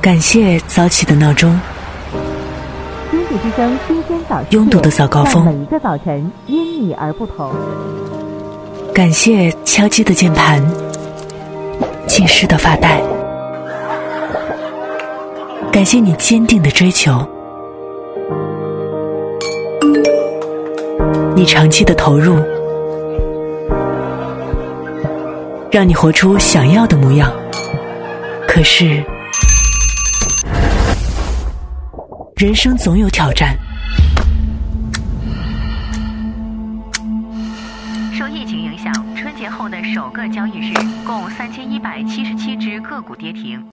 感谢早起的闹钟， 经济之声新鲜早餐拥堵的早高峰， 让每一个早晨因你而不同。 感谢敲击的键盘，浸湿的发带，感谢你坚定的追求，你长期的投入，让你活出想要的模样。可是人生总有挑战。 受疫情影响，春节后的首个交易日，共3177只个股跌停。